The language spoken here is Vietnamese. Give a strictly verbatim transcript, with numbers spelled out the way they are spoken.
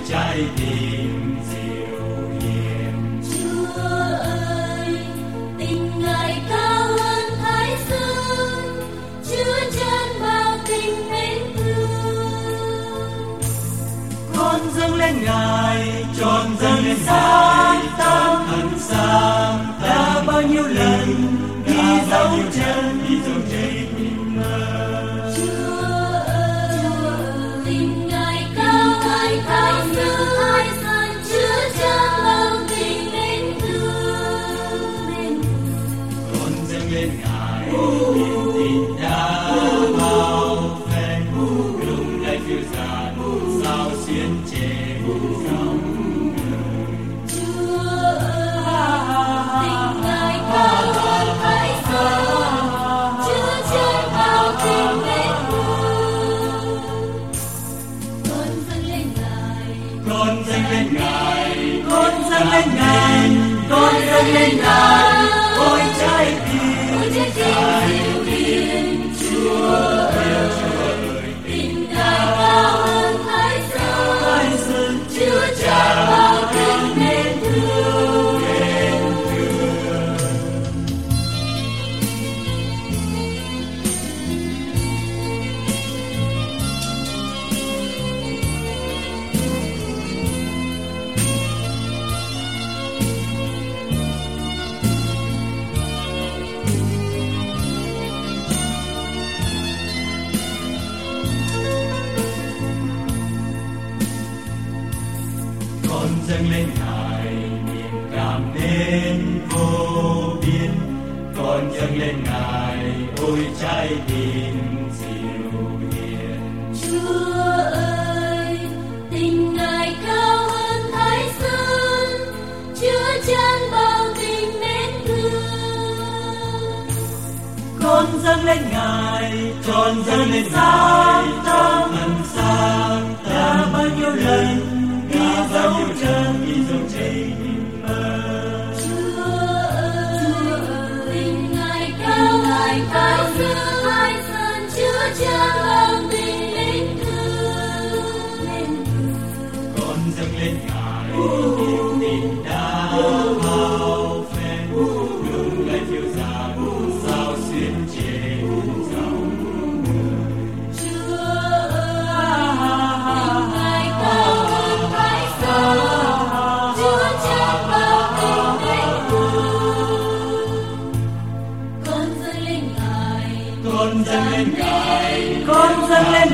trái tim dịu hiền. Chúa ơi, tình Ngài cao hơn Thái Dương, chứa chan bao tình mến thương. Con dâng lên Ngài, trọn dâng lên Ngài, tam thần sáng đã bao nhiêu lần đi dấu chân, đi dấu chân tìm mơ. Chúa ơi, tình Ngài cao hơn Thái Dương, Thái Dương chứa chan bao tình mến thương. Con dâng lên Ngài, niềm tin đã bao phen, lung lay phiêu dạt, sao xuyên trên dòng đời. Chúa ơi, tình Ngài cao hơn Thái Dương, chứa chan bao tình mến thương. Con dâng lên Ngài, Con dâng lên Ngài, con dâng lên Ngài, con dâng lên Ngài, ôi trái tim, ôi trái tim dịu hiền. Chúa ơi, tình Ngài cao hơn Thái Dương, Thái Dương chứa chan bao tình mến thương. Con dâng lên Ngài niềm cảm mến vô biên, con dâng lên Ngài ôi trái tim dịu hiền. Chúa ơi, tình Ngài cao hơn Thái Dương, chứa chan bao tình mến thương. Con dâng lên Ngài, trọn dâng lên Ngài, trong thần sáng đã bao nhiêu lần đi dấu chân, đi dấu chân mơ. Chúa ơi, tình Ngài cao hơn Thái Dương, Thái Dương chứa chan bao tình mến thương. Con dâng lên Ngài, niềm tin đã bao phen, lung lay phiêu dạt, sao xuyên trên dòng đời. Chúa ơi, tình Ngài cao hơn Thái Dương, chứa chan bao tình mến thương. Con dâng lên Ngài, Con dâng lên Ngài, con dâng lên